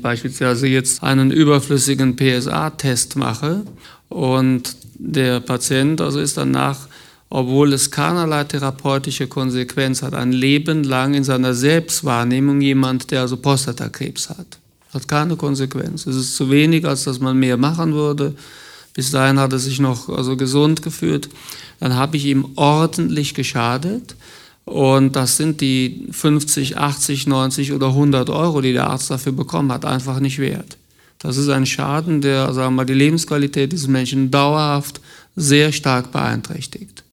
beispielsweise jetzt einen überflüssigen PSA-Test mache und der Patient also ist danach, obwohl es keinerlei therapeutische Konsequenz hat, ein Leben lang in seiner Selbstwahrnehmung jemand, der also Prostatakrebs hat. Hat keine Konsequenz. Es ist zu wenig, als dass man mehr machen würde. Bis dahin hat er sich noch also gesund gefühlt. Dann habe ich ihm ordentlich geschadet. Und das sind die 50, 80, 90 oder 100 Euro, die der Arzt dafür bekommen hat, einfach nicht wert. Das ist ein Schaden, der, sagen wir mal, die Lebensqualität dieses Menschen dauerhaft sehr stark beeinträchtigt.